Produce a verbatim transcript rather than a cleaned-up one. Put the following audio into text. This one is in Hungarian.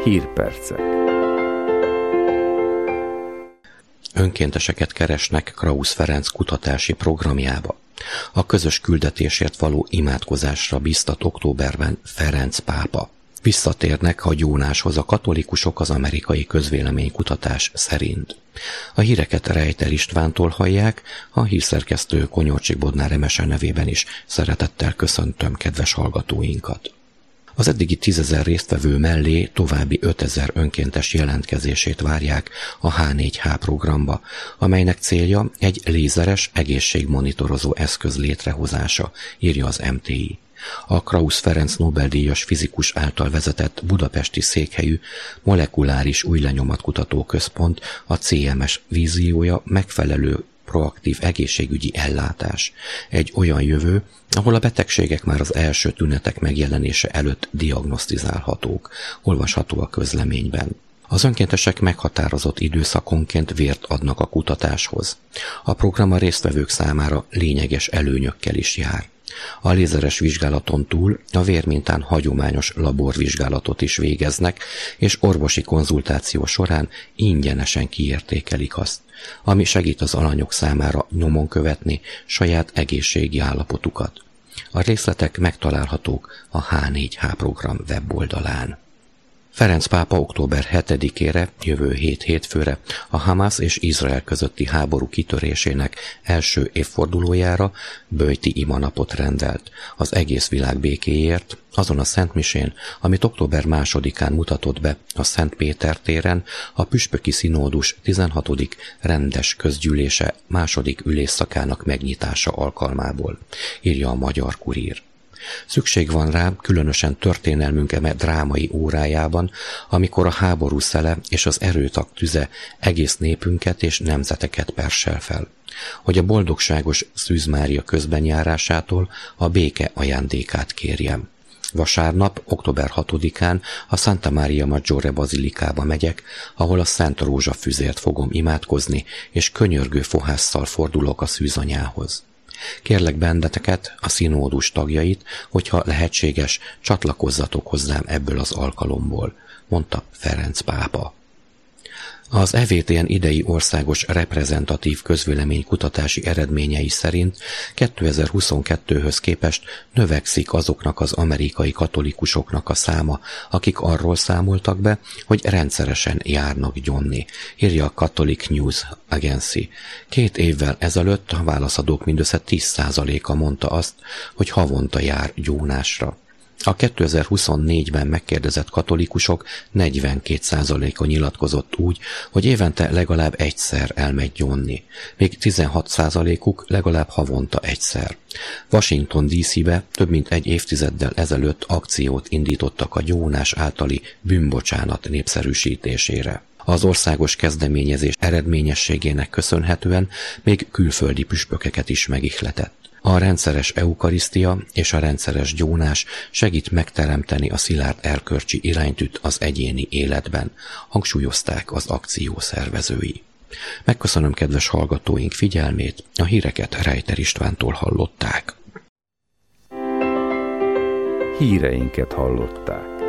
Hírpercek. Önkénteseket keresnek Krausz Ferenc kutatási programjába. A közös küldetésért való imádkozásra bíztat októberben Ferenc pápa. Visszatérnek a gyónáshoz a katolikusok az amerikai közvéleménykutatás szerint. A híreket Rejter Istvántól hallják, a hírszerkesztő Konyorcsik Bodnár Emese nevében is szeretettel köszöntöm kedves hallgatóinkat. Az eddigi tízezer résztvevő mellé további ötezer önkéntes jelentkezését várják a há négy há programba, amelynek célja egy lézeres egészségmonitorozó eszköz létrehozása, írja az em té i. A Krausz Ferenc Nobel-díjas fizikus által vezetett budapesti székhelyű molekuláris újlenyomatkutató központ, a cé em es víziója megfelelő proaktív egészségügyi ellátás. Egy olyan jövő, ahol a betegségek már az első tünetek megjelenése előtt diagnosztizálhatók, olvasható a közleményben. Az önkéntesek meghatározott időszakonként vért adnak a kutatáshoz. A program a résztvevők számára lényeges előnyökkel is jár. A lézeres vizsgálaton túl a vérmintán hagyományos laborvizsgálatot is végeznek, és orvosi konzultáció során ingyenesen kiértékelik azt, ami segít az alanyok számára nyomon követni saját egészségi állapotukat. A részletek megtalálhatók a há négy há program weboldalán. Ferenc pápa október hetedikére, jövő hét hétfőre a Hamász és Izrael közötti háború kitörésének első évfordulójára böjti imanapot rendelt az egész világ békéért, azon a szentmisén, amit október másodikán mutatott be a Szent Péter téren, a püspöki színódus tizenhatodik rendes közgyűlése második ülésszakának megnyitása alkalmából, írja a Magyar Kurír. Szükség van rá, különösen történelmünk eme drámai órájában, amikor a háború szele és az erőtak tüze egész népünket és nemzeteket persel fel, hogy a boldogságos Szűz Mária közbenjárásától a béke ajándékát kérjem. Vasárnap, október hatodikán a Santa Maria Maggiore bazilikába megyek, ahol a Szent Rózsa füzért fogom imádkozni, és könyörgő fohásszal fordulok a szűzanyához. Kérlek benneteket, a színódus tagjait, hogyha lehetséges, csatlakozzatok hozzám ebből az alkalomból, mondta Ferenc pápa. Az é vé té en idei országos reprezentatív közvéleménykutatási eredményei szerint kétezer-huszonkettőhöz képest növekszik azoknak az amerikai katolikusoknak a száma, akik arról számoltak be, hogy rendszeresen járnak gyónni, írja a Catholic News Agency. Két évvel ezelőtt a válaszadók mindössze tíz százaléka mondta azt, hogy havonta jár gyónásra. A kétezer-huszonnégyben megkérdezett katolikusok negyvenkét százaléka nyilatkozott úgy, hogy évente legalább egyszer elmegy gyónni, még tizenhat százalékuk legalább havonta egyszer. Washington dé cé-be több mint egy évtizeddel ezelőtt akciót indítottak a gyónás általi bűnbocsánat népszerűsítésére. Az országos kezdeményezés eredményességének köszönhetően még külföldi püspökeket is megihletett. A rendszeres eukarisztia és a rendszeres gyónás segít megteremteni a szilárd erkölcsi iránytűt az egyéni életben, hangsúlyozták az akció szervezői. Megköszönöm kedves hallgatóink figyelmét, a híreket Rejter Istvántól hallották. Híreinket hallották.